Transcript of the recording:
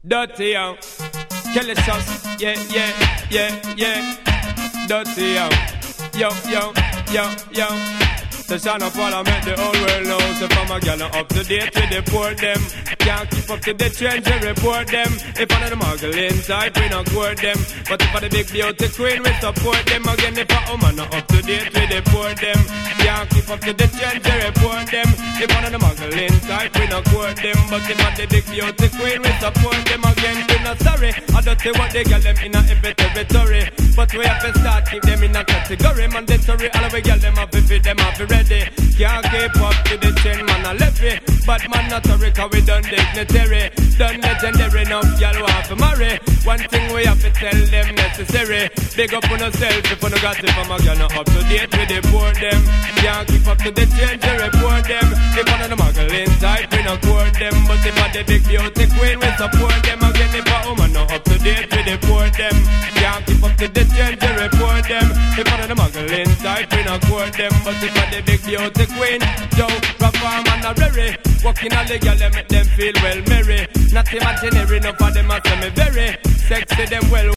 Dirty yo, Kelly sauce, yeah, yeah, yeah, yeah. Dirty yo. So shine up while I make the whole world know. So from a gal up to date with the poor them. Can't keep up to the trends and report them. If one of the muggle inside, we not court them. But if I the big beauty queen, we support them. Again, if a woman not up to date with the poor them. Can't keep up to the trends and report them. If one of the muggle inside, we not court them. But if I the big beauty queen, we support them. Again, we not sorry. I don't say what they got them in a every territory. But we have to start keep them in a category. Mandatory, all of we get them up if them up ready. Can't keep up to the trend, man, I left it. But man, not sorry, cause we done dignitary. Done legendary, enough y'all want to marry. One thing we have to tell them necessary. Big up on yourself if you no got it from a girl, not up to date with the poor them. Can't keep up to the trend, to report them. If one of the muggle inside, we not court them. But if I the big beauty queen, we support them. Again, if a woman not up to date with the poor them. Can't keep up to the trend, to report them. If one of the muggle inside, we not court them. But if I the big beauty queen, Joe, perform and a rary. Walking all the girl, they make them feel well merry. Not imaginary, enough of them are semi-very sexy, them well